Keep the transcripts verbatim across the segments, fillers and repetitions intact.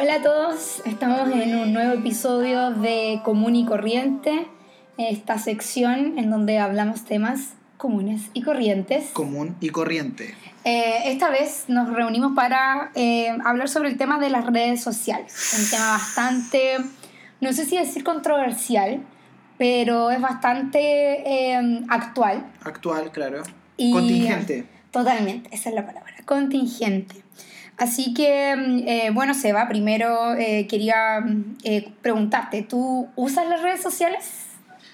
Hola a todos, estamos en un nuevo episodio de Común y Corriente, esta sección en donde hablamos temas comunes y corrientes. Común y corriente. Eh, esta vez nos reunimos para eh, hablar sobre el tema de las redes sociales, un tema bastante, no sé si decir controversial, pero es bastante eh, actual. Actual, claro. Y, contingente. Totalmente, esa es la palabra, contingente. Así que, eh, bueno, Seba, primero eh, quería eh, preguntarte, ¿tú usas las redes sociales?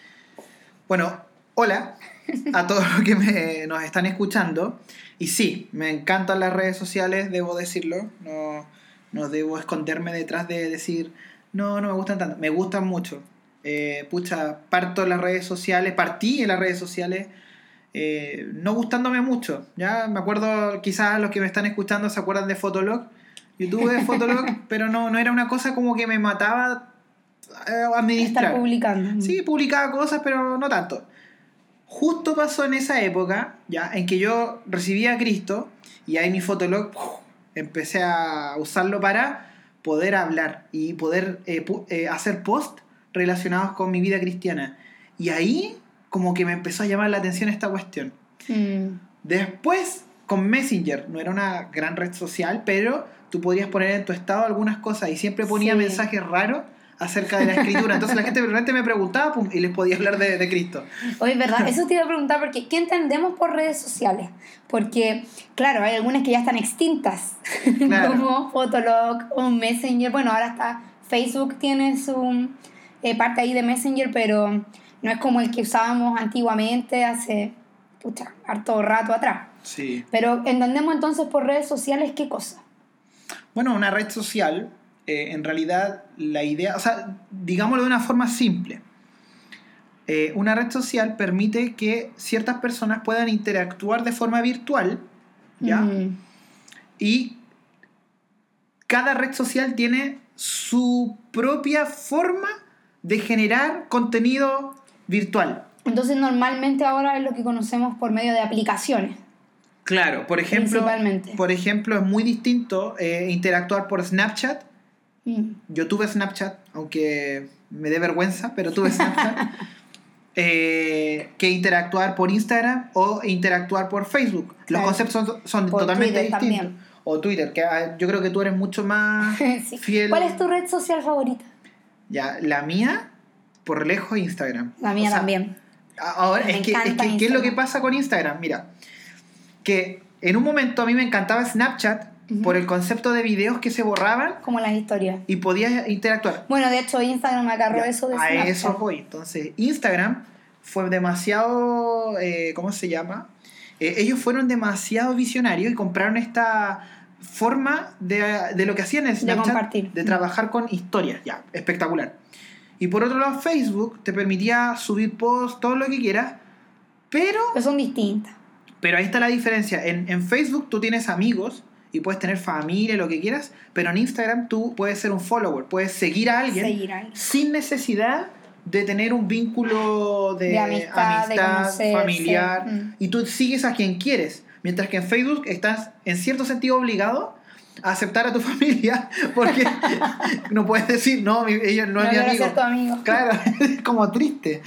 Bueno, hola a todos los que me, nos están escuchando. Y sí, me encantan las redes sociales, debo decirlo. No, no debo esconderme detrás de decir, no, no me gustan tanto. Me gustan mucho. Eh, pucha, parto en las redes sociales, partí en las redes sociales. Eh, no gustándome mucho, ¿ya? Me acuerdo, quizás los que me están escuchando se acuerdan de Fotolog. Yo tuve Fotolog, pero no, no era una cosa como que me mataba a administrar. Estar publicando. Sí, publicaba cosas, pero no tanto. Justo pasó en esa época, ya, en que yo recibí a Cristo y ahí mi Fotolog ¡puf! Empecé a usarlo para poder hablar y poder eh, pu- eh, hacer posts relacionados con mi vida cristiana. Y ahí como que me empezó a llamar la atención esta cuestión. Mm. Después, con Messenger, no era una gran red social, pero tú podías poner en tu estado algunas cosas y siempre ponía Sí. mensajes raros acerca de la escritura. Entonces la gente de repente me preguntaba, pum, y les podía hablar de, de Cristo. Oye, ¿verdad? Eso te iba a preguntar, porque ¿qué entendemos por redes sociales? Porque, claro, hay algunas que ya están extintas, Claro. como Fotolog o Messenger. Bueno, ahora está Facebook, tiene su eh, parte ahí de Messenger, pero no es como el que usábamos antiguamente hace, pucha, harto rato atrás. Sí. Pero entendemos entonces por redes sociales qué cosa. Bueno, una red social, eh, en realidad, la idea, o sea, digámoslo de una forma simple. Eh, una red social permite que ciertas personas puedan interactuar de forma virtual, ¿ya? Mm. Y cada red social tiene su propia forma de generar contenido virtual. Entonces normalmente ahora es lo que conocemos por medio de aplicaciones. Claro, por ejemplo, Principalmente. por ejemplo es muy distinto eh, interactuar por Snapchat. Mm. Yo tuve Snapchat, aunque me dé vergüenza, pero tuve Snapchat. eh, que interactuar por Instagram o interactuar por Facebook. Los Claro. conceptos son, son Por totalmente Twitter distintos. también. O Twitter, que ah, yo creo que tú eres mucho más Sí. fiel. ¿Cuál es tu red social favorita? Ya, la mía, por lejos, Instagram. La mía O sea, también. Ahora, Me es que, es encanta que ¿qué es lo que Instagram. pasa con Instagram? Mira, que en un momento a mí me encantaba Snapchat Ujú. por el concepto de videos que se borraban Como las historias. y podías interactuar. Bueno, de hecho Instagram agarró Ya, eso de a Snapchat. eso voy. Entonces, Instagram fue demasiado, eh, ¿cómo se llama? Eh, ellos fueron demasiado visionarios y compraron esta forma de, de lo que hacían en Snapchat, compartir. de trabajar con historias. Ya, espectacular. Y por otro lado, Facebook te permitía subir posts, todo lo que quieras, pero, Pero son distintas. pero ahí está la diferencia. En, en Facebook tú tienes amigos y puedes tener familia, lo que quieras, pero en Instagram tú puedes ser un follower, puedes seguir a alguien, Seguir a alguien. sin necesidad de tener un vínculo de, De amistad, de conocerse. familiar, Mm. y tú sigues a quien quieres, mientras que en Facebook estás en cierto sentido obligado a aceptar a tu familia, porque no puedes decir, no, mi- ellos no, No es mi quiero amigo. ser tu amigo. Claro, es como triste.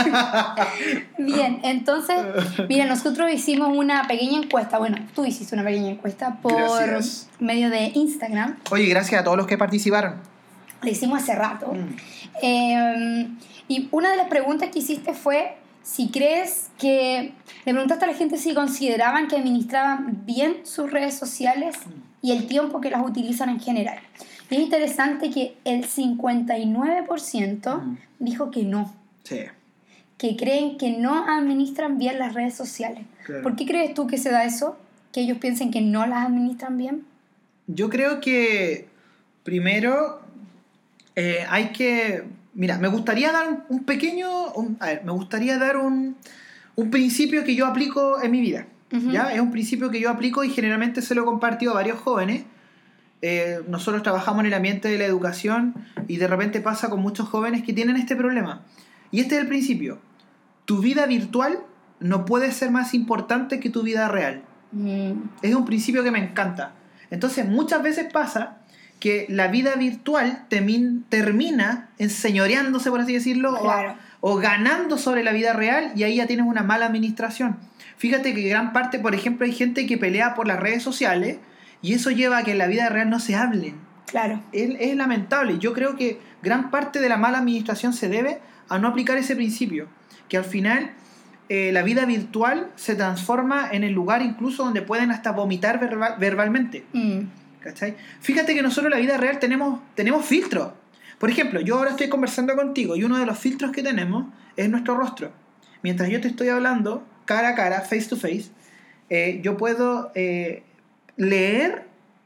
Bien, entonces, mira, nosotros hicimos una pequeña encuesta. Bueno, tú hiciste una pequeña encuesta por Gracias. medio de Instagram. Oye, gracias a todos los que participaron. La hicimos hace rato. Mm. Eh, y una de las preguntas que hiciste fue si crees que... Le preguntaste a la gente si consideraban que administraban bien sus redes sociales y el tiempo que las utilizan en general. Y es interesante que el cincuenta y nueve por ciento Mm. dijo que no, Sí. que creen que no administran bien las redes sociales. Claro. ¿Por qué crees tú que se da eso? ¿Que ellos piensen que no las administran bien? Yo creo que primero eh, hay que... Mira, me gustaría dar un, un pequeño... un- a ver, me gustaría dar un, un principio que yo aplico en mi vida. Ujú. ¿Ya? Es un principio que yo aplico y generalmente se lo he compartido a varios jóvenes. Eh, nosotros trabajamos en el ambiente de la educación y de repente pasa con muchos jóvenes que tienen este problema. Y este es el principio. Tu vida virtual no puede ser más importante que tu vida real. Mm. Es un principio que me encanta. Entonces muchas veces pasa que la vida virtual temin, termina enseñoreándose, por así decirlo, Claro. o, o ganando sobre la vida real, y ahí ya tienes una mala administración. Fíjate que gran parte, por ejemplo, hay gente que pelea por las redes sociales y eso lleva a que en la vida real no se hablen. Claro. Es, es lamentable. Yo creo que gran parte de la mala administración se debe a no aplicar ese principio, que al final eh, la vida virtual se transforma en el lugar incluso donde pueden hasta vomitar verbal, verbalmente. Mm. ¿Cachai? Fíjate que nosotros en la vida real tenemos, tenemos filtros. Por ejemplo, yo ahora estoy conversando contigo y uno de los filtros que tenemos es nuestro rostro. Mientras yo te estoy hablando cara a cara, face to face, eh, yo puedo eh, leer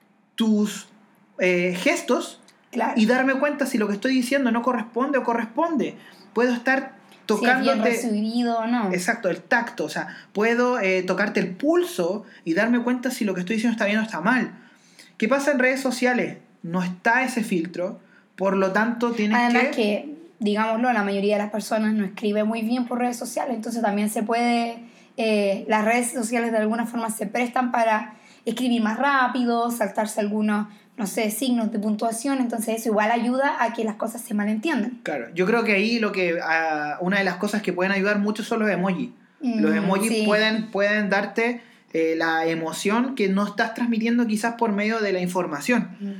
tus eh, gestos, Claro. y darme cuenta si lo que estoy diciendo no corresponde o corresponde. Puedo estar tocándote... Si es bien recibido o no. Exacto, el tacto. O sea, puedo eh, tocarte el pulso y darme cuenta si lo que estoy diciendo está bien o está mal. ¿Qué pasa en redes sociales? No está ese filtro, por lo tanto tienes Además que... que, digámoslo, la mayoría de las personas no escribe muy bien por redes sociales, entonces también se puede... Eh, las redes sociales de alguna forma se prestan para escribir más rápido, saltarse algunos, no sé, signos de puntuación, entonces eso igual ayuda a que las cosas se malentiendan. Claro, yo creo que ahí lo que uh, una de las cosas que pueden ayudar mucho son los emojis. Mm, los emojis sí. pueden, pueden darte eh, la emoción que no estás transmitiendo quizás por medio de la información. Mm.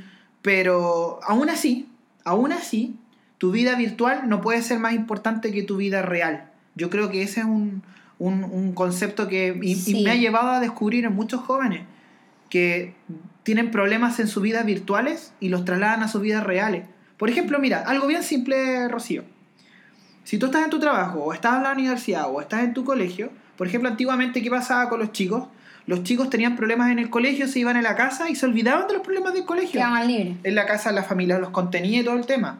Pero aún así, aún así, tu vida virtual no puede ser más importante que tu vida real. Yo creo que ese es un, un, un concepto que y, sí. y me ha llevado a descubrir en muchos jóvenes que tienen problemas en sus vidas virtuales y los trasladan a sus vidas reales. Por ejemplo, mira, algo bien simple, Rocío. Si tú estás en tu trabajo, o estás en la universidad, o estás en tu colegio, por ejemplo, antiguamente, ¿qué pasaba con los chicos? Los chicos tenían problemas en el colegio, se iban a la casa y se olvidaban de los problemas del colegio. Quedaban libres. En la casa la familia los contenía y todo el tema.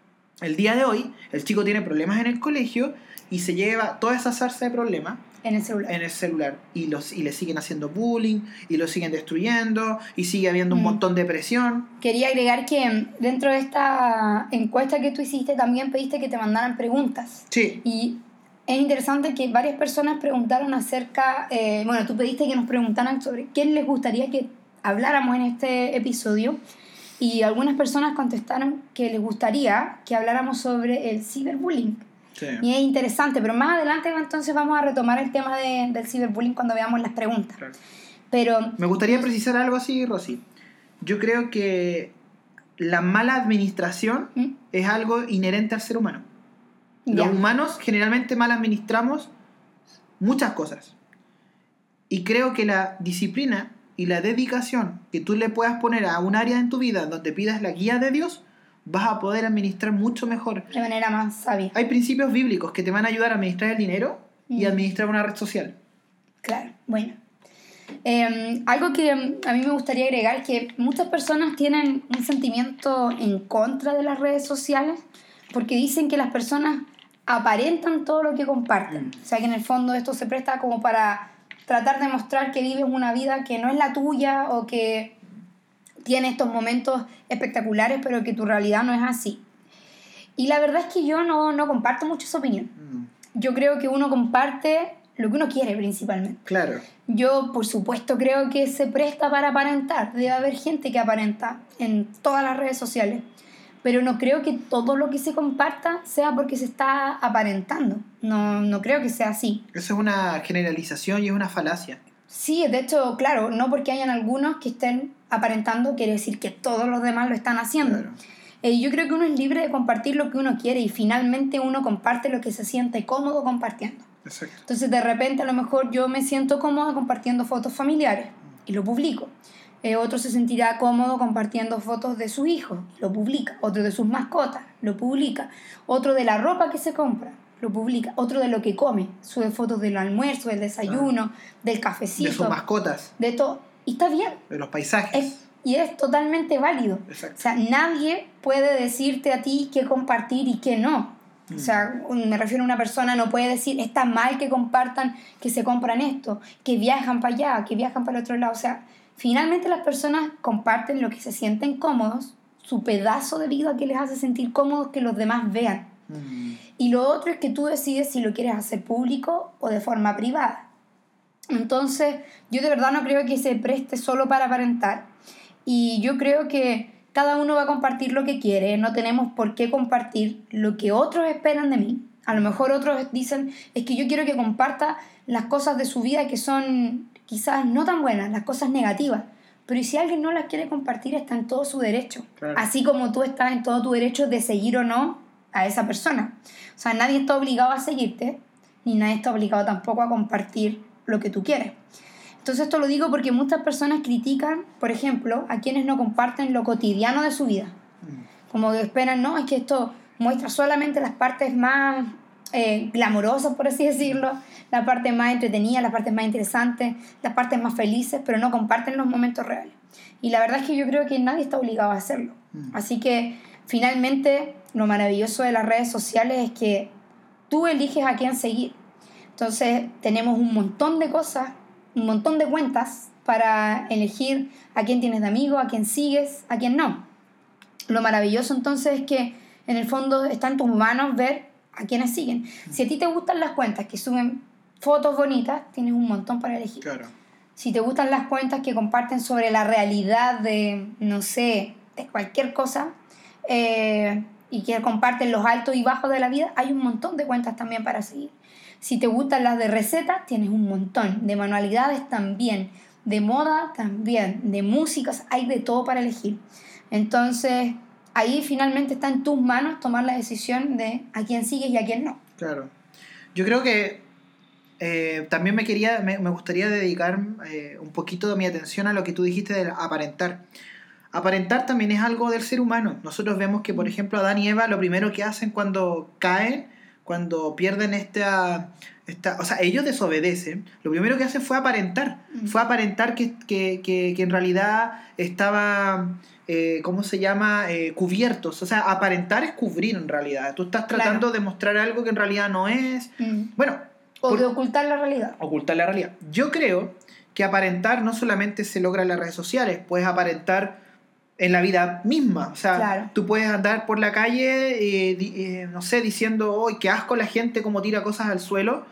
El día de hoy, el chico tiene problemas en el colegio y se lleva toda esa zarza de problemas en el celular. En el celular. Y, los, y le siguen haciendo bullying, y lo siguen destruyendo, y sigue habiendo un mm. montón de presión. Quería agregar que dentro de esta encuesta que tú hiciste, también pediste que te mandaran preguntas. Sí. Y es interesante que varias personas preguntaron acerca, eh, bueno, tú pediste que nos preguntaran sobre qué les gustaría que habláramos en este episodio, y algunas personas contestaron que les gustaría que habláramos sobre el ciberbullying. Sí. Y es interesante, pero más adelante entonces vamos a retomar el tema de, del ciberbullying cuando veamos las preguntas. Claro. Pero me gustaría precisar algo así, Rosy. Yo creo que la mala administración ¿Mm? es algo inherente al ser humano. Ya. Los humanos generalmente mal administramos muchas cosas. Y creo que la disciplina y la dedicación que tú le puedas poner a un área en tu vida donde pidas la guía de Dios, vas a poder administrar mucho mejor. De manera más sabia. Hay principios bíblicos que te van a ayudar a administrar el dinero mm. y a administrar una red social. Claro, bueno. Eh, algo que a mí me gustaría agregar es que muchas personas tienen un sentimiento en contra de las redes sociales porque dicen que las personas aparentan todo lo que comparten. Mm. O sea, que en el fondo esto se presta como para tratar de mostrar que vives una vida que no es la tuya o que tiene estos momentos espectaculares, pero que tu realidad no es así. Y la verdad es que yo no, no comparto mucho esa opinión. Mm. Yo creo que uno comparte lo que uno quiere principalmente. Claro. Yo, por supuesto, creo que se presta para aparentar. Debe haber gente que aparenta en todas las redes sociales. Pero no creo que todo lo que se comparta sea porque se está aparentando. No, no creo que sea así. Eso es una generalización y es una falacia. Sí, de hecho, claro, no porque hayan algunos que estén aparentando quiere decir que todos los demás lo están haciendo. Claro. Eh, yo creo que uno es libre de compartir lo que uno quiere y finalmente uno comparte lo que se siente cómodo compartiendo. Exacto. Entonces, de repente, a lo mejor yo me siento cómoda compartiendo fotos familiares y lo publico. Eh, otro se sentirá cómodo compartiendo fotos de sus hijos, lo publica. Otro de sus mascotas, lo publica. Otro de la ropa que se compra, lo publica. Otro de lo que come, sube fotos del almuerzo, del desayuno, ah. del cafecito. De sus mascotas. De todo. Y está bien. De los paisajes. Es, y es totalmente válido. Exacto. O sea, nadie puede decirte a ti qué compartir y qué no. Mm. O sea, me refiero a una persona, no puede decir, está mal que compartan, que se compran esto, que viajan para allá, que viajan para el otro lado. O sea, finalmente las personas comparten lo que se sienten cómodos, su pedazo de vida que les hace sentir cómodos que los demás vean. Mm. Y lo otro es que tú decides si lo quieres hacer público o de forma privada. Entonces, yo de verdad no creo que se preste solo para aparentar. Y yo creo que cada uno va a compartir lo que quiere, no tenemos por qué compartir lo que otros esperan de mí. A lo mejor otros dicen, es que yo quiero que comparta las cosas de su vida que son quizás no tan buenas, las cosas negativas. Pero ¿y si alguien no las quiere compartir? Está en todo su derecho. Claro. Así como tú estás en todo tu derecho de seguir o no a esa persona. O sea, nadie está obligado a seguirte, ni nadie está obligado tampoco a compartir lo que tú quieres. Entonces esto lo digo porque muchas personas critican, por ejemplo, a quienes no comparten lo cotidiano de su vida. Como que esperan, no, es que esto muestra solamente las partes más eh, glamorosas, por así decirlo, las partes más entretenidas, las partes más interesantes, las partes más felices, pero no comparten los momentos reales. Y la verdad es que yo creo que nadie está obligado a hacerlo. Mm. Así que finalmente lo maravilloso de las redes sociales es que tú eliges a quién seguir. Entonces tenemos un montón de cosas, un montón de cuentas para elegir a quién tienes de amigo, a quién sigues, a quién no. Lo maravilloso entonces es que en el fondo está en tus manos ver a quiénes siguen. Si a ti te gustan las cuentas que suben fotos bonitas, tienes un montón para elegir. Claro. Si te gustan las cuentas que comparten sobre la realidad de, no sé, de cualquier cosa, eh, y que comparten los altos y bajos de la vida, hay un montón de cuentas también para seguir. Si te gustan las de recetas, tienes un montón. De manualidades también. De moda también. De músicas, hay de todo para elegir. Entonces, ahí finalmente está en tus manos tomar la decisión de a quién sigues y a quién no. Claro. Yo creo que eh, también me, quería, me, me gustaría dedicar eh, un poquito de mi atención a lo que tú dijiste de aparentar. Aparentar también es algo del ser humano. Nosotros vemos que, por ejemplo, Adán y Eva lo primero que hacen cuando caen, cuando pierden esta, esta... O sea, ellos desobedecen. Lo primero que hacen fue aparentar. Mm. Fue aparentar que, que, que, que en realidad estaba... Eh, ¿cómo se llama? Eh, cubiertos. O sea, aparentar es cubrir en realidad. Tú estás tratando claro. de mostrar algo que en realidad no es. Mm. Bueno. O por... de ocultar la realidad. Ocultar la realidad. Yo creo que aparentar no solamente se logra en las redes sociales. Puedes aparentar en la vida misma. O sea, claro. tú puedes andar por la calle, eh, eh, no sé, diciendo, oh, qué asco la gente como tira cosas al suelo.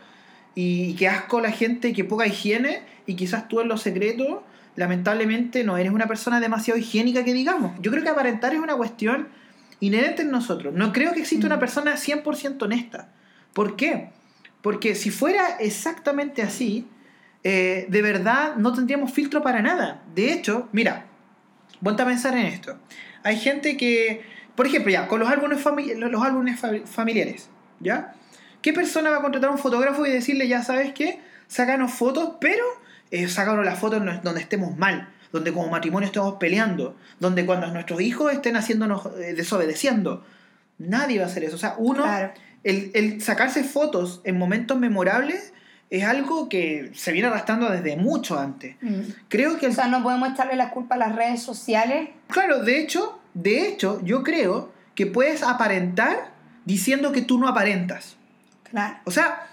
Y qué asco la gente, qué poca higiene. Y quizás tú en lo secreto... lamentablemente no eres una persona demasiado higiénica que digamos. Yo creo que aparentar es una cuestión inherente en nosotros. No creo que exista una persona cien por ciento honesta. ¿Por qué? Porque si fuera exactamente así, eh, de verdad no tendríamos filtro para nada. De hecho, mira, ponte a pensar en esto. Hay gente que, por ejemplo, ya, con los álbumes, fami- los álbumes familiares, ¿ya? ¿Qué persona va a contratar a un fotógrafo y decirle, ya sabes qué, sácanos fotos, pero... Eh, sácanos las fotos donde estemos mal, donde como matrimonio estemos peleando, donde cuando nuestros hijos estén haciéndonos eh, desobedeciendo? Nadie va a hacer eso. O sea, uno, claro. el, el sacarse fotos en momentos memorables es algo que se viene arrastrando desde mucho antes. Mm. Creo que el... O sea, no podemos echarle la culpa a las redes sociales. Claro, de hecho, de hecho, yo creo que puedes aparentar diciendo que tú no aparentas. Claro. O sea,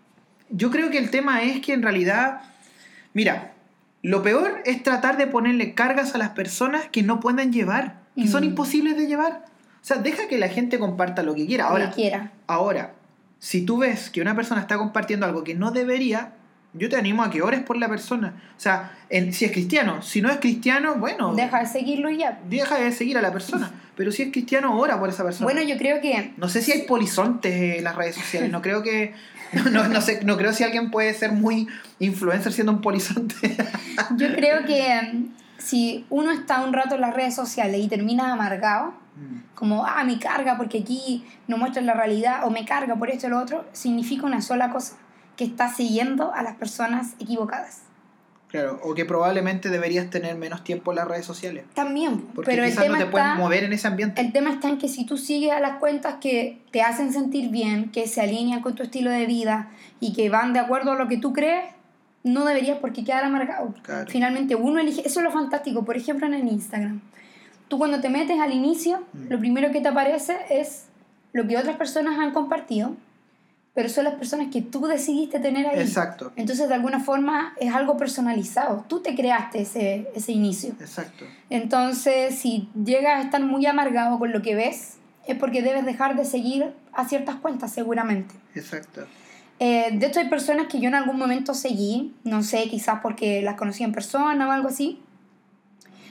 yo creo que el tema es que en realidad... Mira, lo peor es tratar de ponerle cargas a las personas que no puedan llevar, que mm. son imposibles de llevar. O sea, deja que la gente comparta lo que quiera. Ahora, lo que quiera. Ahora, si tú ves que una persona está compartiendo algo que no debería, yo te animo a que ores por la persona. O sea, en, si es cristiano, si no es cristiano, bueno... Deja de seguirlo y ya. Deja de seguir a la persona. Pero si es cristiano, ora por esa persona. Bueno, yo creo que... No sé si hay polizontes en las redes sociales, no creo que... No, no, no sé, no creo si alguien puede ser muy influencer siendo un polizonte. Yo creo que um, si uno está un rato en las redes sociales y termina amargado, mm. como, ah, me carga porque aquí no muestran la realidad, o me carga por esto o lo otro, significa una sola cosa, que estás siguiendo a las personas equivocadas. Claro, o que probablemente deberías tener menos tiempo en las redes sociales. También, porque pero quizás el tema no te pueden está, mover en ese ambiente. El tema está en que si tú sigues a las cuentas que te hacen sentir bien, que se alinean con tu estilo de vida y que van de acuerdo a lo que tú crees, no deberías por qué quedar amargado. Claro. Finalmente uno elige, eso es lo fantástico, por ejemplo en el Instagram. Tú cuando te metes al inicio, mm. lo primero que te aparece es lo que otras personas han compartido, pero son las personas que tú decidiste tener ahí. Exacto. Entonces, de alguna forma, es algo personalizado. Tú te creaste ese, ese inicio. Exacto. Entonces, si llegas a estar muy amargado con lo que ves, es porque debes dejar de seguir a ciertas cuentas, seguramente. Exacto. Eh, de hecho, hay personas que yo en algún momento seguí, no sé, quizás porque las conocí en persona o algo así,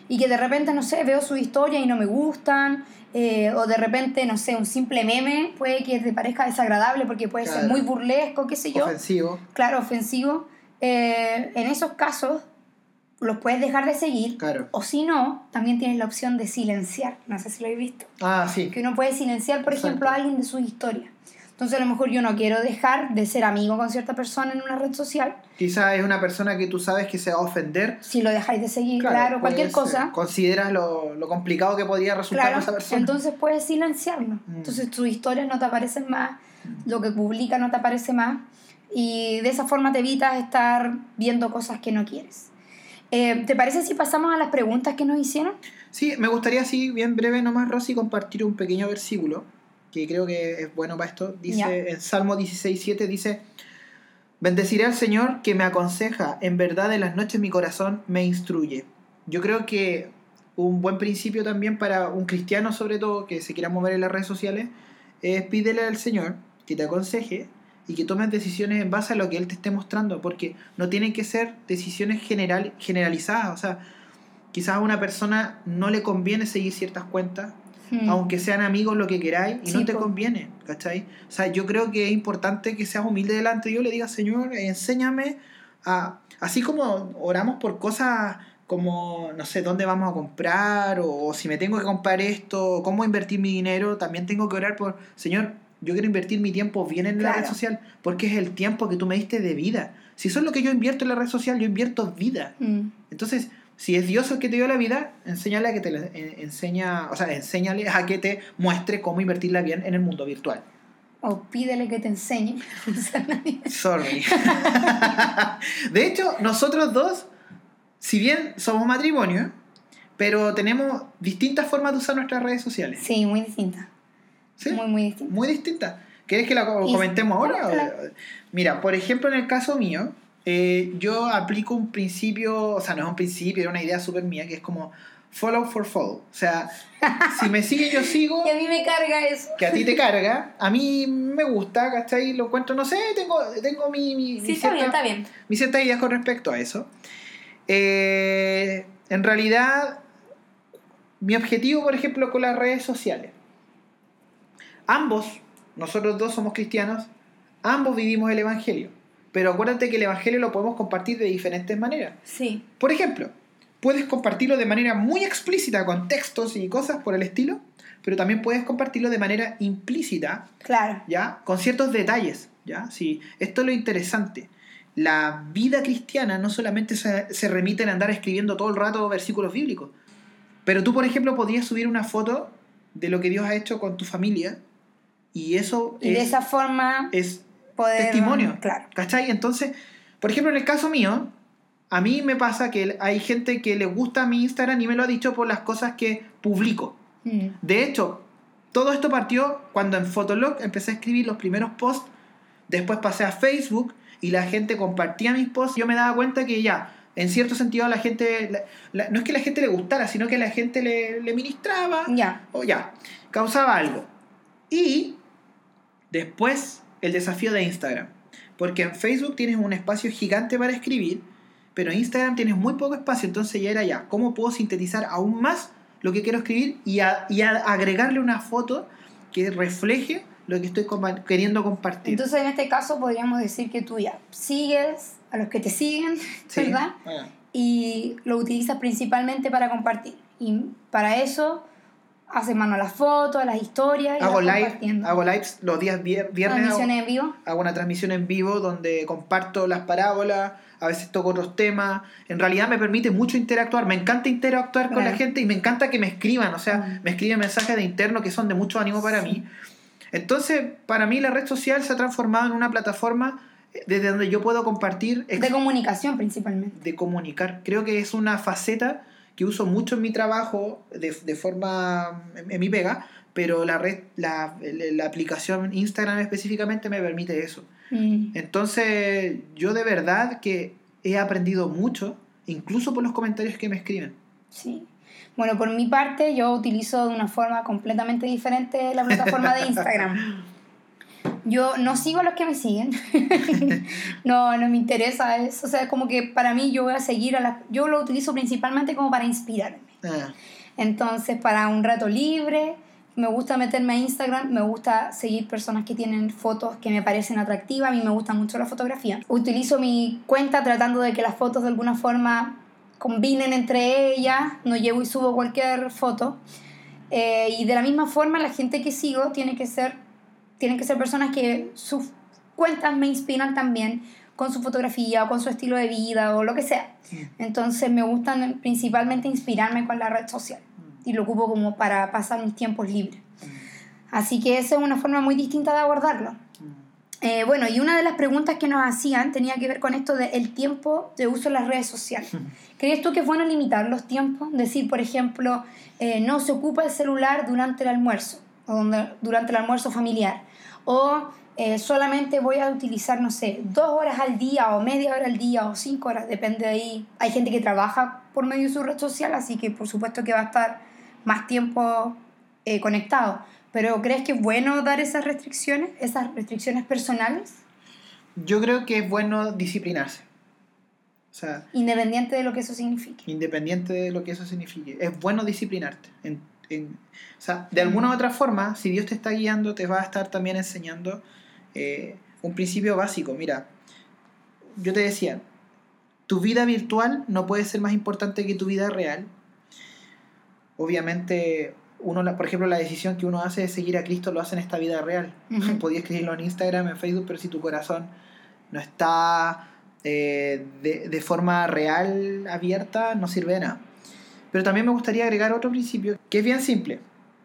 y que de repente, no sé, veo su historia y no me gustan, eh, o de repente, no sé, un simple meme puede que te parezca desagradable porque puede Claro. ser muy burlesco, qué sé yo. Ofensivo. Claro, ofensivo. Eh, en esos casos los puedes dejar de seguir, Claro. o si no, también tienes la opción de silenciar. No sé si lo habéis visto. Ah, sí. Que uno puede silenciar, por Exacto. ejemplo, a alguien de su historia. Entonces, a lo mejor yo no quiero dejar de ser amigo con cierta persona en una red social. Quizás es una persona que tú sabes que se va a ofender. Si lo dejáis de seguir, claro, cualquier puede ser. cosa. Consideras lo, lo complicado que podría resultar Claro, esa persona. entonces puedes silenciarlo. Mm. Entonces tus historias no te aparecen más, lo que publica no te aparece más, y de esa forma te evitas estar viendo cosas que no quieres. Eh, ¿Te parece si pasamos a las preguntas que nos hicieron? Sí, me gustaría así, bien breve nomás, Rosy, compartir un pequeño versículo que creo que es bueno para esto. Dice Ya. en Salmo dieciséis siete, dice: bendeciré al Señor que me aconseja, en verdad en las noches mi corazón me instruye. Yo creo que un buen principio también para un cristiano, sobre todo, que se quiera mover en las redes sociales, es pídele al Señor que te aconseje y que tomes decisiones en base a lo que Él te esté mostrando, porque no tienen que ser decisiones general, generalizadas. O sea, quizás a una persona no le conviene seguir ciertas cuentas, Hmm. aunque sean amigos, lo que queráis, y Sí, no te po. conviene, ¿cachai? O sea, yo creo que es importante que seas humilde delante de Dios, le digas: Señor, enséñame a... Así como oramos por cosas como, no sé, dónde vamos a comprar, o, o si me tengo que comprar esto, o cómo invertir mi dinero, también tengo que orar por: Señor, yo quiero invertir mi tiempo bien en Claro. la red social, porque es el tiempo que tú me diste de vida. Si eso es lo que yo invierto en la red social, yo invierto vida. Hmm. Entonces, si es Dios el que te dio la vida, enséñale a que te la- en- enseña, o sea, enséñale a que te muestre cómo invertirla bien en el mundo virtual. O pídele que te enseñe. Sorry. De hecho, nosotros dos, si bien somos matrimonio, pero tenemos distintas formas de usar nuestras redes sociales. Sí, muy distinta. ¿Sí? Muy, muy distinta. Muy distintas. ¿Quieres que la co- Y- comentemos ahora? Cuéntala. Mira, por ejemplo, en el caso mío, eh, yo aplico un principio, o sea, no es un principio, es una idea súper mía, que es como follow for follow. O sea, si me sigue, yo sigo. Y a mí me carga eso. Que a ti te carga, a mí me gusta, ¿cachai? Lo encuentro, no sé, tengo, tengo mi, mi, Sí, mi está cierta- bien, está bien. mis ciertas ideas con respecto a eso. Eh, en realidad, mi objetivo, por ejemplo, con las redes sociales, ambos, nosotros dos somos cristianos, ambos vivimos el Evangelio, pero acuérdate que el Evangelio lo podemos compartir de diferentes maneras. Sí. Por ejemplo, puedes compartirlo de manera muy explícita con textos y cosas por el estilo, pero también puedes compartirlo de manera implícita, Claro. ¿ya? Con ciertos detalles, ¿ya? Sí, esto es lo interesante. La vida cristiana no solamente se, se remite en andar escribiendo todo el rato versículos bíblicos, pero tú, por ejemplo, podrías subir una foto de lo que Dios ha hecho con tu familia, y eso Y es, de esa forma es poder... testimonio, Claro. ¿cachai? Entonces, por ejemplo, en el caso mío, a mí me pasa que hay gente que le gusta mi Instagram y me lo ha dicho por las cosas que publico. Mm. De hecho, todo esto partió cuando en Fotolog empecé a escribir los primeros posts, después pasé a Facebook y la gente compartía mis posts. Yo me daba cuenta que ya, en cierto sentido, la gente, la- la- no es que la gente le gustara, sino que la gente le, le ministraba, Ya. o ya, causaba algo. Y después el desafío de Instagram, porque en Facebook tienes un espacio gigante para escribir, pero en Instagram tienes muy poco espacio. Entonces ya era ya, ¿cómo puedo sintetizar aún más lo que quiero escribir y, a- y a- agregarle una foto que refleje lo que estoy compa- queriendo compartir? Entonces, en este caso, podríamos decir que tú ya sigues a los que te siguen, Sí, ¿verdad? bueno, Y lo utilizas principalmente para compartir. Y para eso haces mano a las fotos, a las historias y hago, las live, compartiendo. hago lives los días vier- viernes. hago- Transmisiones en vivo. Hago una transmisión en vivo donde comparto las parábolas, a veces toco otros temas. En realidad me permite mucho interactuar. Me encanta interactuar con Claro. la gente y me encanta que me escriban. O sea, Mm. me escriben mensajes de interno que son de mucho ánimo para Sí. mí. Entonces, para mí la red social se ha transformado en una plataforma desde donde yo puedo compartir, ex- De comunicación principalmente. de comunicar. Creo que es una faceta que uso mucho en mi trabajo, de, de forma, en, en mi pega, pero la red, la, la aplicación Instagram específicamente me permite eso. Mm. Entonces, yo de verdad que he aprendido mucho, incluso por los comentarios que me escriben. Sí. Bueno, por mi parte, yo utilizo de una forma completamente diferente la plataforma de Instagram. Yo no sigo a los que me siguen. no, no me interesa eso. O sea, como que para mí yo voy a seguir a las... Yo lo utilizo principalmente como para inspirarme. Ah. Entonces, para un rato libre, me gusta meterme a Instagram, me gusta seguir personas que tienen fotos que me parecen atractivas, a mí me gusta mucho la fotografía. Utilizo mi cuenta tratando de que las fotos de alguna forma combinen entre ellas, no llevo y subo cualquier foto. Eh, y de la misma forma, la gente que sigo tiene que ser, tienen que ser personas que sus cuentas me inspiran también con su fotografía o con su estilo de vida o lo que sea. Entonces me gustan principalmente inspirarme con la red social y lo ocupo como para pasar mis tiempos libres. Así que esa es una forma muy distinta de abordarlo. Eh, bueno, y una de las preguntas que nos hacían tenía que ver con esto del tiempo de uso de las redes sociales. ¿Crees tú que es bueno limitar los tiempos? Decir, por ejemplo, eh, no se ocupa el celular durante el almuerzo o durante el almuerzo familiar. O eh, solamente voy a utilizar, no sé, dos horas al día o media hora al día o cinco horas, depende de ahí. Hay gente que trabaja por medio de su red social, así que por supuesto que va a estar más tiempo eh, conectado. Pero ¿crees que es bueno dar esas restricciones, esas restricciones personales? Yo creo que es bueno disciplinarse. O sea, independiente de lo que eso signifique. Independiente de lo que eso signifique. Es bueno disciplinarte. En, en, o sea, de alguna u otra forma, si Dios te está guiando, te va a estar también enseñando eh, un principio básico. Mira, yo te decía, tu vida virtual no puede ser más importante que tu vida real. Obviamente, uno, por ejemplo, la decisión que uno hace de seguir a Cristo lo hace en esta vida real. Uh-huh. Podías escribirlo en Instagram, en Facebook, pero si tu corazón no está eh, de, de forma real, abierta, no sirve de nada. Pero también me gustaría agregar otro principio que es bien simple.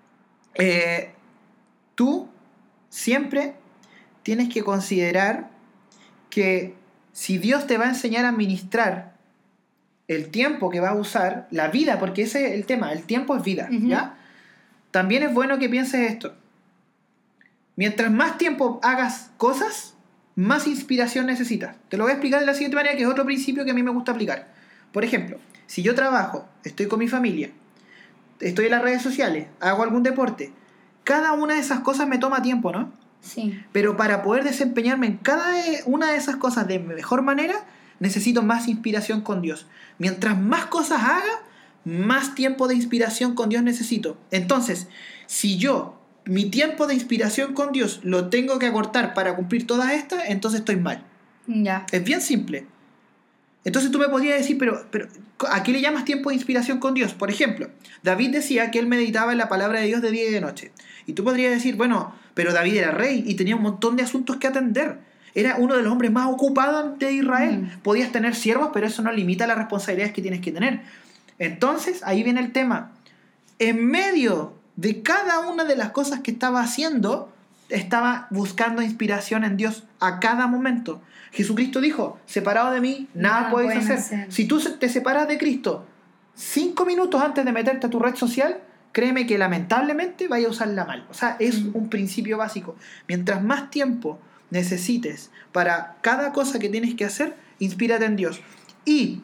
Eh, tú siempre tienes que considerar que si Dios te va a enseñar a administrar el tiempo que va a usar, la vida, porque ese es el tema, el tiempo es vida, uh-huh. ¿ya? También es bueno que pienses esto. Mientras más tiempo hagas cosas, más inspiración necesitas. Te lo voy a explicar de la siguiente manera, que es otro principio que a mí me gusta aplicar. Por ejemplo, si yo trabajo, estoy con mi familia, estoy en las redes sociales, hago algún deporte, cada una de esas cosas me toma tiempo, ¿no? Sí. Pero para poder desempeñarme en cada una de esas cosas de mejor manera, necesito más inspiración con Dios. Mientras más cosas haga, más tiempo de inspiración con Dios necesito. Entonces, si yo mi tiempo de inspiración con Dios lo tengo que acortar para cumplir todas estas, entonces estoy mal. Ya. Es bien simple. Entonces tú me podrías decir, pero, pero ¿a qué le llamas tiempo de inspiración con Dios? Por ejemplo, David decía que él meditaba en la palabra de Dios de día y de noche. Y tú podrías decir, bueno, pero David era rey y tenía un montón de asuntos que atender. Era uno de los hombres más ocupados de Israel. Mm. Podías tener siervos, pero eso no limita las responsabilidades que tienes que tener. Entonces, ahí viene el tema. En medio de cada una de las cosas que estaba haciendo, estaba buscando inspiración en Dios a cada momento. Jesucristo dijo, separado de mí, nada no, podéis hacer. hacer. Si tú te separas de Cristo cinco minutos antes de meterte a tu red social, créeme que lamentablemente vaya a usarla mal. O sea, es mm. un principio básico. Mientras más tiempo necesites para cada cosa que tienes que hacer, inspírate en Dios. Y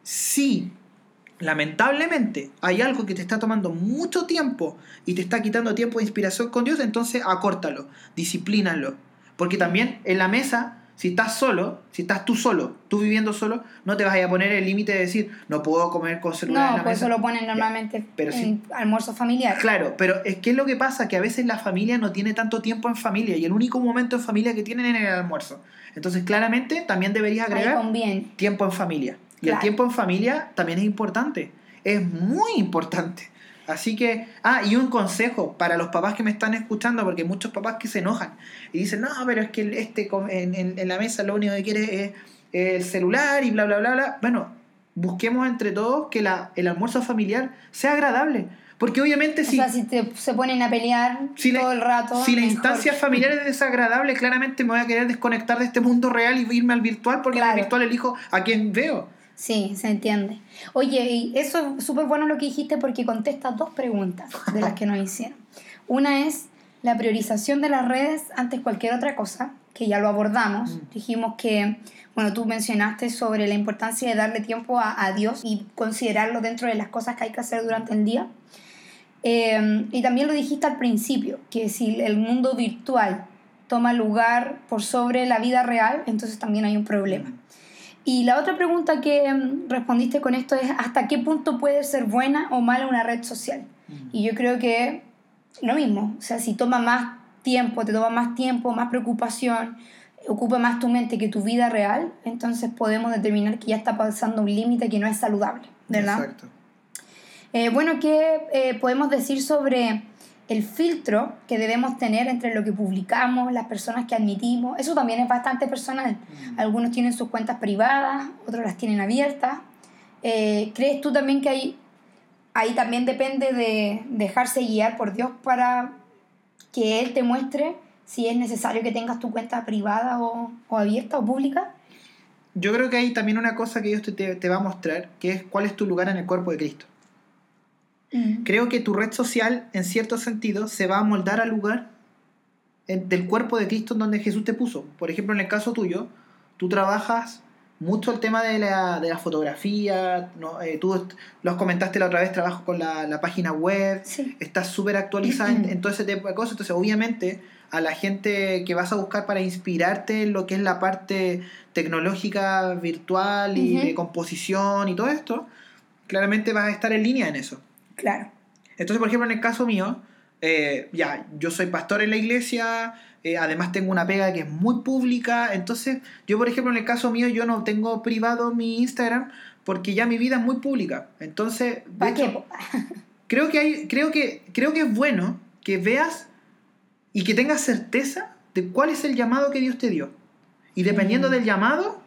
si lamentablemente hay algo que te está tomando mucho tiempo y te está quitando tiempo de inspiración con Dios, entonces acórtalo, disciplínalo. Porque también en la mesa, si estás solo, si estás tú solo, tú viviendo solo, no te vas a poner el límite de decir, no puedo comer con celular no, en la pues mesa. No, pues eso lo ponen normalmente pero en sí, almuerzo familiar. Claro, pero es que es lo que pasa, que a veces la familia no tiene tanto tiempo en familia y el único momento en familia que tienen es en el almuerzo. Entonces, claramente, también deberías agregar tiempo en familia. Y claro, el tiempo en familia también es importante. Es muy importante. Así que, ah, y un consejo para los papás que me están escuchando, porque hay muchos papás que se enojan y dicen, no, pero es que este en, en, en la mesa lo único que quiere es el celular y bla, bla, bla, bla. Bueno, busquemos entre todos que la, el almuerzo familiar sea agradable. Porque obviamente si... O sea, si te, se ponen a pelear si todo la, el rato... Si la instancia familiar es desagradable, claramente me voy a querer desconectar de este mundo real y irme al virtual, porque claro, en el virtual elijo a quien veo. Sí, se entiende. Oye, y eso es súper bueno lo que dijiste porque contesta dos preguntas de las que nos hicieron. Una es la priorización de las redes antes cualquier otra cosa, que ya lo abordamos. Mm. Dijimos que, bueno, tú mencionaste sobre la importancia de darle tiempo a, a Dios y considerarlo dentro de las cosas que hay que hacer durante el día. Eh, y también lo dijiste al principio, que si el mundo virtual toma lugar por sobre la vida real, entonces también hay un problema. Y la otra pregunta que mm, respondiste con esto es ¿hasta qué punto puede ser buena o mala una red social? Mm. Y yo creo que lo mismo, o sea, si toma más tiempo, te toma más tiempo, más preocupación, ocupa más tu mente que tu vida real, entonces podemos determinar que ya está pasando un límite que no es saludable, ¿verdad? Exacto. Eh, bueno, ¿qué eh, podemos decir sobre el filtro que debemos tener entre lo que publicamos, las personas que admitimos? Eso también es bastante personal. Mm. Algunos tienen sus cuentas privadas, otros las tienen abiertas. Eh, ¿Crees tú también que hay, ahí también depende de dejarse guiar por Dios para que Él te muestre si es necesario que tengas tu cuenta privada o, o abierta o pública? Yo creo que hay también una cosa que Dios te, te, te va a mostrar, que es cuál es tu lugar en el cuerpo de Cristo. Mm. Creo que tu red social, en cierto sentido, se va a moldar al lugar en, del cuerpo de Cristo en donde Jesús te puso. Por ejemplo, en el caso tuyo, tú trabajas mucho el tema de la, de la fotografía, ¿no? Eh, tú los comentaste la otra vez, trabajo con la, la página web, sí. Estás súper actualizada en, en todo ese tipo de cosas, entonces obviamente a la gente que vas a buscar para inspirarte en lo que es la parte tecnológica, virtual y uh-huh. de composición y todo esto, claramente vas a estar en línea en eso. Claro. Entonces, por ejemplo, en el caso mío, eh, ya, yo soy pastor en la iglesia, eh, además tengo una pega que es muy pública, entonces yo, por ejemplo, en el caso mío, yo no tengo privado mi Instagram porque ya mi vida es muy pública. Entonces, de hecho, creo que hay, creo que, creo que es bueno que veas y que tengas certeza de cuál es el llamado que Dios te dio. Y dependiendo mm. del llamado,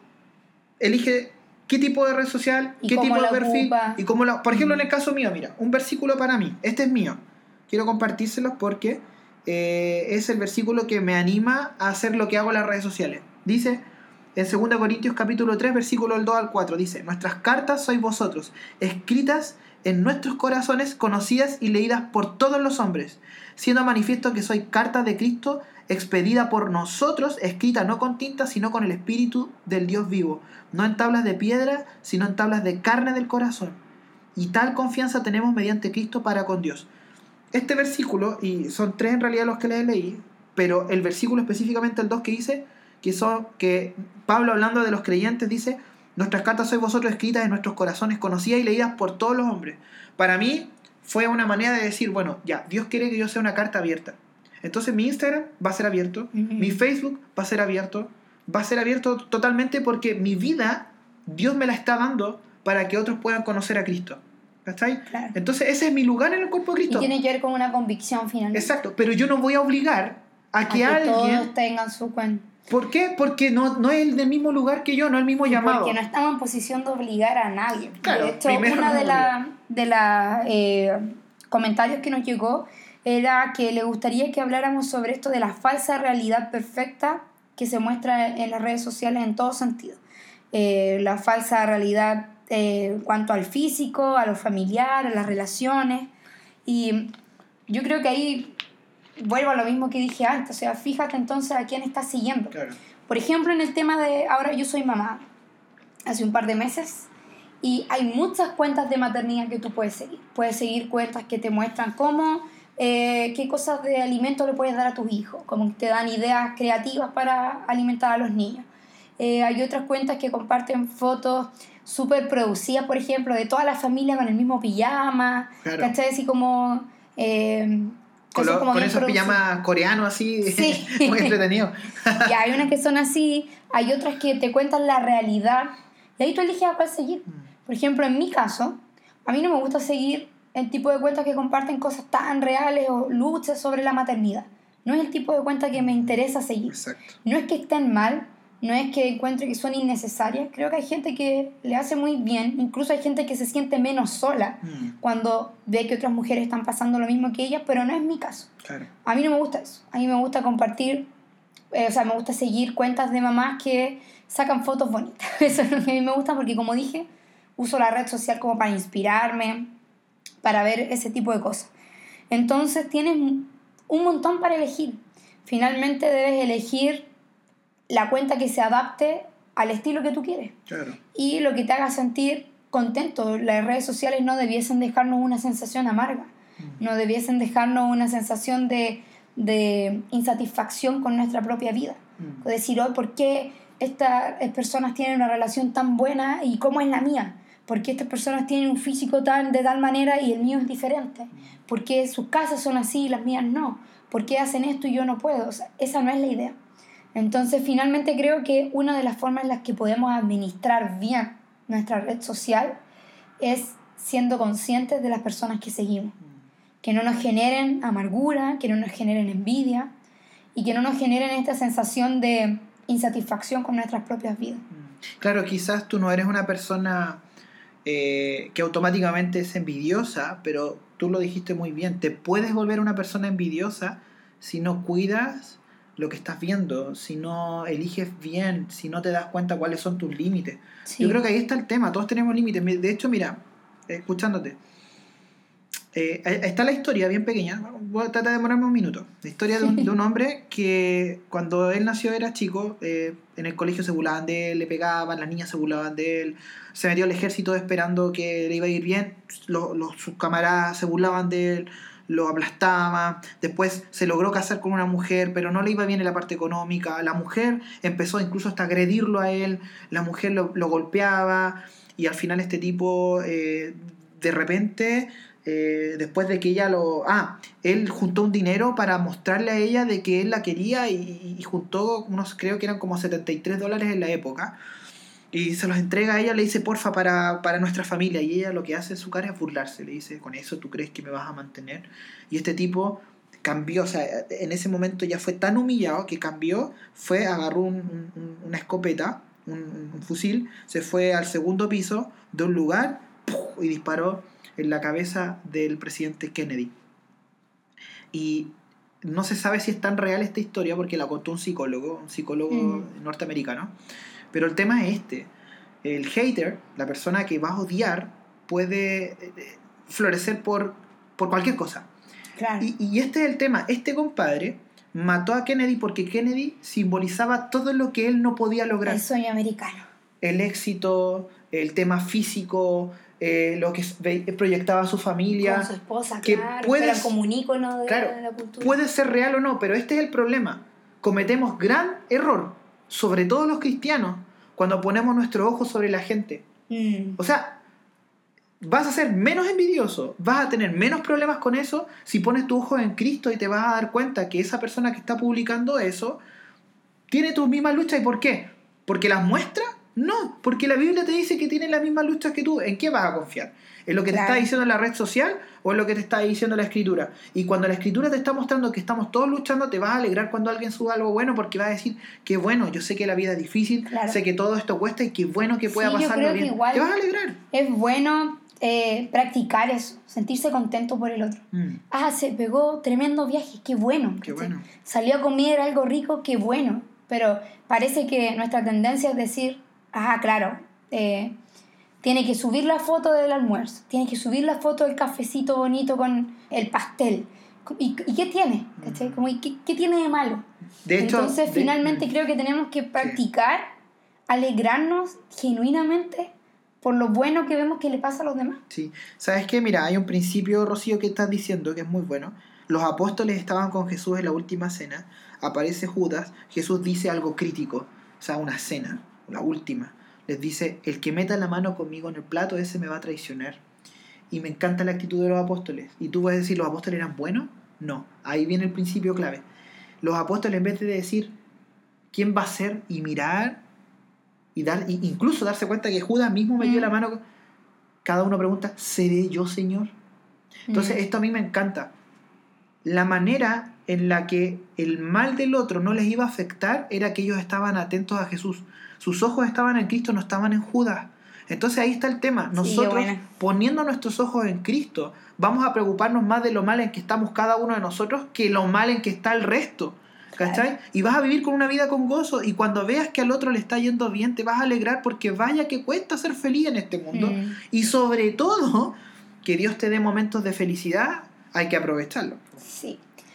elige qué tipo de red social, qué tipo de perfil. Ocupa. Y cómo la, por ejemplo, mm. en el caso mío, mira, un versículo para mí. Este es mío. Quiero compartírselos porque eh, es el versículo que me anima a hacer lo que hago en las redes sociales. Dice en segunda Corintios capítulo tres, versículo del dos al cuatro, dice: nuestras cartas sois vosotros, escritas en nuestros corazones, conocidas y leídas por todos los hombres, siendo manifiesto que soy carta de Cristo, expedida por nosotros, escrita no con tinta, sino con el Espíritu del Dios vivo, no en tablas de piedra, sino en tablas de carne del corazón. Y tal confianza tenemos mediante Cristo para con Dios. Este versículo, y son tres en realidad los que les leí, pero el versículo específicamente el dos que dice, que son que Pablo, hablando de los creyentes, dice: nuestras cartas sois vosotros, escritas en nuestros corazones, conocidas y leídas por todos los hombres. Para mí fue una manera de decir, bueno, ya, Dios quiere que yo sea una carta abierta. Entonces mi Instagram va a ser abierto, uh-huh. mi Facebook va a ser abierto, va a ser abierto totalmente porque mi vida, Dios me la está dando para que otros puedan conocer a Cristo. ¿Cachai? Claro. Entonces ese es mi lugar en el cuerpo de Cristo. Y tiene que ver con una convicción finalmente. Exacto, pero yo no voy a obligar a, a que, que alguien... todos tengan su cuenta. ¿Por qué? Porque no, no es el del mismo lugar que yo, no es el mismo y llamado. Porque no estamos en posición de obligar a nadie. Claro, de hecho, una de los de la, eh, comentarios que nos llegó era que le gustaría que habláramos sobre esto de la falsa realidad perfecta que se muestra en las redes sociales en todo sentido. Eh, la falsa realidad eh, en cuanto al físico, a lo familiar, a las relaciones. Y yo creo que ahí vuelvo a lo mismo que dije antes, o sea, fíjate entonces a quién estás siguiendo. Claro. Por ejemplo, en el tema de, ahora yo soy mamá, hace un par de meses, y hay muchas cuentas de maternidad que tú puedes seguir. Puedes seguir cuentas que te muestran cómo, eh, qué cosas de alimento le puedes dar a tus hijos, como te dan ideas creativas para alimentar a los niños. Eh, hay otras cuentas que comparten fotos súper producidas, por ejemplo, de toda la familia con el mismo pijama, claro. ¿Cachai? Así como... Eh, Con, lo, con esos pijamas coreanos así, sí. Muy entretenido. Y hay unas que son así, hay otras que te cuentan la realidad, y ahí tú eliges a cuál seguir. Por ejemplo, en mi caso, a mí no me gusta seguir el tipo de cuentas que comparten cosas tan reales o luchas sobre la maternidad. No es el tipo de cuenta que me interesa seguir. Exacto. No es que estén mal, no es que encuentre que son innecesarias. Creo que hay gente que le hace muy bien. Incluso hay gente que se siente menos sola mm. cuando ve que otras mujeres están pasando lo mismo que ellas, pero no es mi caso. Claro. A mí no me gusta eso. A mí me gusta compartir, eh, o sea, me gusta seguir cuentas de mamás que sacan fotos bonitas. Eso es lo que a mí me gusta porque, como dije, uso la red social como para inspirarme, para ver ese tipo de cosas. Entonces tienes un montón para elegir. Finalmente debes elegir la cuenta que se adapte al estilo que tú quieres. Claro. Y lo que te haga sentir contento. Las redes sociales no debiesen dejarnos una sensación amarga. Mm. No debiesen dejarnos una sensación de, de insatisfacción con nuestra propia vida. Mm. O decir, oh, ¿por qué estas personas tienen una relación tan buena y cómo es la mía? ¿Por qué estas personas tienen un físico tan, de tal manera y el mío es diferente? ¿Por qué sus casas son así y las mías no? ¿Por qué hacen esto y yo no puedo? O sea, esa no es la idea. Entonces, finalmente creo que una de las formas en las que podemos administrar bien nuestra red social es siendo conscientes de las personas que seguimos. Que no nos generen amargura, que no nos generen envidia y que no nos generen esta sensación de insatisfacción con nuestras propias vidas. Claro, quizás tú no eres una persona eh, que automáticamente es envidiosa, pero tú lo dijiste muy bien, te puedes volver una persona envidiosa si no cuidas lo que estás viendo, si no eliges bien, si no te das cuenta cuáles son tus límites. Sí. Yo creo que ahí está el tema, todos tenemos límites. De hecho, mira, escuchándote, eh, está la historia bien pequeña, voy a tratar de demorarme un minuto. La historia de un, de un hombre que cuando él nació era chico, eh, en el colegio se burlaban de él, le pegaban, las niñas se burlaban de él, se metió al ejército esperando que le iba a ir bien, los, los, sus camaradas se burlaban de él, lo aplastaban, después se logró casar con una mujer, pero no le iba bien en la parte económica, la mujer empezó incluso hasta a agredirlo a él, la mujer lo, lo golpeaba, y al final este tipo, eh, de repente, eh, después de que ella lo... Ah, él juntó un dinero para mostrarle a ella de que él la quería, y, y juntó unos, creo que eran como setenta y tres dólares en la época, y se los entrega a ella, le dice porfa para, para nuestra familia, y ella lo que hace en su cara es burlarse, le dice, ¿con eso tú crees que me vas a mantener? Y este tipo cambió, o sea, en ese momento ya fue tan humillado que cambió, fue, agarró un, un, una escopeta, un, un fusil, se fue al segundo piso de un lugar y disparó en la cabeza del presidente Kennedy. Y no se sabe si es tan real esta historia porque la contó un psicólogo, un psicólogo mm. norteamericano. Pero el tema es este. El hater, la persona que va a odiar, puede florecer por, por cualquier cosa. Claro. Y, y este es el tema. Este compadre mató a Kennedy porque Kennedy simbolizaba todo lo que él no podía lograr. El sueño americano. El éxito, el tema físico, eh, lo que proyectaba su familia. Con su esposa, que claro. Puede, era como un ícono de, claro, de la cultura. Puede ser real o no, pero este es el problema. Cometemos gran error, sobre todo los cristianos, cuando ponemos nuestro ojo sobre la gente. Mm. O sea, vas a ser menos envidioso, vas a tener menos problemas con eso si pones tu ojo en Cristo y te vas a dar cuenta que esa persona que está publicando eso tiene tus mismas luchas. ¿Y por qué? ¿Porque las muestra? No, porque la Biblia te dice que tiene las mismas luchas que tú. ¿En qué vas a confiar? ¿En lo que claro. te está diciendo la red social o en lo que te está diciendo la Escritura? Y cuando la Escritura te está mostrando que estamos todos luchando, te vas a alegrar cuando alguien suba algo bueno, porque vas a decir, qué bueno, yo sé que la vida es difícil, claro. sé que todo esto cuesta y qué bueno que pueda sí, pasarlo bien. Te vas a alegrar. Es bueno eh, practicar eso, sentirse contento por el otro. Mm. Ah, se pegó tremendo viaje, qué bueno. Qué bueno. Salió a comer algo rico, qué bueno. Pero parece que nuestra tendencia es decir, ah, claro, eh, tiene que subir la foto del almuerzo, tiene que subir la foto del cafecito bonito con el pastel. ¿Y, y qué tiene? ¿Cachai? Como, ¿y qué, qué tiene de malo? De hecho, Entonces, de, finalmente de, creo que tenemos que practicar, sí. alegrarnos genuinamente por lo bueno que vemos que le pasa a los demás. Sí. ¿Sabes qué? Mira, hay un principio, Rocío, que estás diciendo que es muy bueno. Los apóstoles estaban con Jesús en la última cena, aparece Judas, Jesús dice algo crítico, o sea, una cena, la última. Les dice, el que meta la mano conmigo en el plato, ese me va a traicionar. Y me encanta la actitud de los apóstoles. Y tú vas a decir, ¿los apóstoles eran buenos? No. Ahí viene el principio clave. Los apóstoles, en vez de decir, ¿quién va a ser? Y mirar, y dar, y incluso darse cuenta que Judas mismo metió mm. la mano, cada uno pregunta, ¿seré yo, Señor? Entonces, mm. esto a mí me encanta. La manera en la que el mal del otro no les iba a afectar era que ellos estaban atentos a Jesús. Sus ojos estaban en Cristo, no estaban en Judas. Entonces ahí está el tema. Nosotros, sí, poniendo nuestros ojos en Cristo, vamos a preocuparnos más de lo mal en que estamos cada uno de nosotros que lo mal en que está el resto. ¿Cachai? Claro. Y vas a vivir con una vida con gozo. Y cuando veas que al otro le está yendo bien, te vas a alegrar porque vaya que cuesta ser feliz en este mundo. Mm. Y sobre todo, que Dios te dé momentos de felicidad, hay que aprovecharlo. Sí.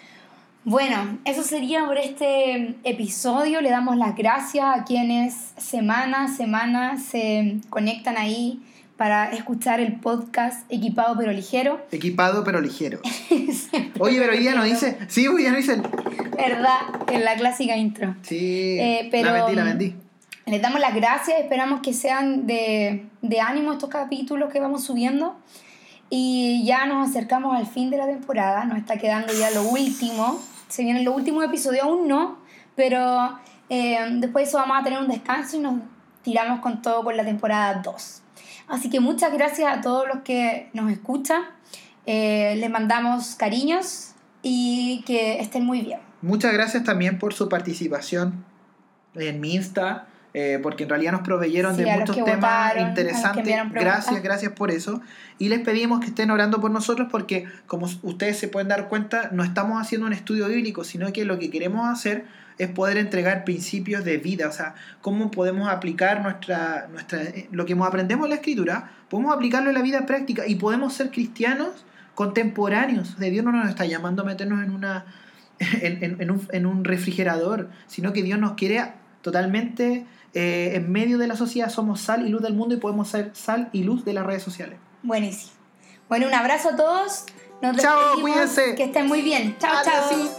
Bueno, eso sería por este episodio. Le damos las gracias a quienes semana a semana se conectan ahí para escuchar el podcast Equipado pero Ligero. Equipado pero Ligero. Oye, pero hoy día no dice... Sí, hoy día no dice... ¿Verdad? En la clásica intro. Sí, eh, pero, la vendí, la vendí. Les damos las gracias, esperamos que sean de, de ánimo estos capítulos que vamos subiendo. Y ya nos acercamos al fin de la temporada, nos está quedando ya lo último. Se vienen los últimos episodios, aún no, pero eh, después de eso vamos a tener un descanso y nos tiramos con todo con la temporada dos. Así que muchas gracias a todos los que nos escuchan. Eh, les mandamos cariños y que estén muy bien. Muchas gracias también por su participación en mi Insta, eh, porque en realidad nos proveyeron sí, de muchos temas votaron, interesantes. Gracias, gracias por eso. Y les pedimos que estén orando por nosotros porque, como ustedes se pueden dar cuenta, no estamos haciendo un estudio bíblico, sino que lo que queremos hacer es poder entregar principios de vida, o sea, cómo podemos aplicar nuestra, nuestra, lo que aprendemos en la Escritura, podemos aplicarlo en la vida práctica y podemos ser cristianos contemporáneos. De Dios no nos está llamando a meternos en, una, en, en, en, un, en un refrigerador, sino que Dios nos quiere totalmente eh, en medio de la sociedad. Somos sal y luz del mundo y podemos ser sal y luz de las redes sociales. Buenísimo. Bueno, un abrazo a todos. Nos chao, cuídense. Que estén muy bien. Chao, adiós, chao. Sí.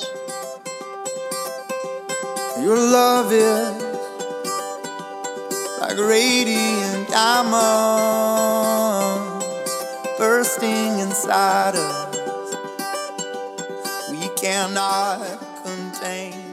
Your love is like radiant diamonds bursting inside us. We cannot contain.